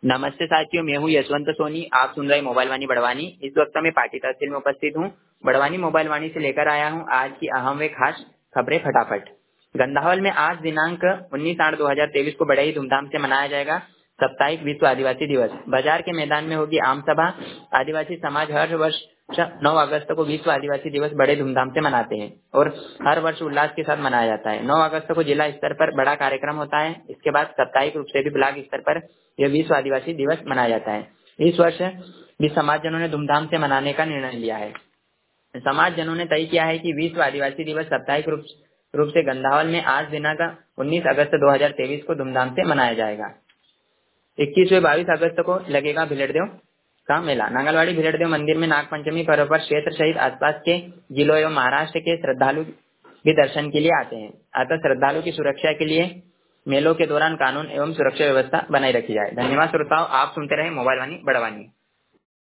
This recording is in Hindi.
नमस्ते साथियों, मैं हूँ यशवंत सोनी। आप सुन रहे मोबाइल वाणी बड़वानी। इस वक्त मैं पार्टी तहसील में उपस्थित हूँ। बड़वानी मोबाइल वाणी से लेकर आया हूँ आज की अहम व खास खबरें फटाफट। गंदाहौल में आज दिनांक 19/8/2023 को बड़े ही धूमधाम से मनाया जाएगा साप्ताहिक विश्व आदिवासी दिवस। बाजार के मैदान में होगी आम सभा। आदिवासी समाज हर वर्ष 9 अगस्त को विश्व आदिवासी दिवस बड़े धूमधाम से मनाते हैं और हर वर्ष उल्लास के साथ मनाया जाता है। 9 अगस्त को जिला स्तर पर बड़ा कार्यक्रम होता है। इसके बाद साप्ताहिक रूप से भी ब्लॉक स्तर पर यह विश्व आदिवासी दिवस मनाया जाता है। इस वर्ष भी समाजजनों ने धूमधाम से मनाने का निर्णय लिया है। समाजजनों ने तय किया है कि विश्व आदिवासी दिवस साप्ताहिक रूप से गंदाहौल में आज दिनांक 19 अगस्त 2023 को धूमधाम से मनाया जाएगा। 21 व 22 अगस्त को लगेगा भिलड़देव का मेला। नांगलवाड़ी भिलड़देव मंदिर में नागपंचमी पर्व पर क्षेत्र सहित आसपास के जिलों एवं महाराष्ट्र के श्रद्धालु भी दर्शन के लिए आते हैं। अतः श्रद्धालु की सुरक्षा के लिए मेलों के दौरान कानून एवं सुरक्षा व्यवस्था बनाई रखी जाए। धन्यवाद श्रोताओं, आप सुनते रहे मोबाइल वाणी बड़वानी।